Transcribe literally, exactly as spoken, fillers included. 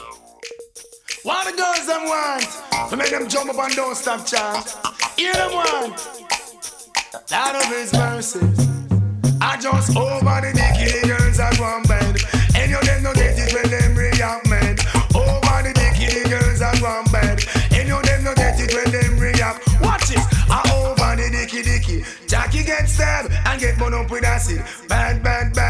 What the girls them want? To make them jump up and don't stop chant. Hear them want. Out of His mercy, I just over the dicky girls at one bed. And you them no get it when them react mad. Over the dicky girls at one bed. And you them no get it when them react. Watch it, I over the dicky dicky. Jackie get stabbed and get burned up with acid. Bad, bad, bad.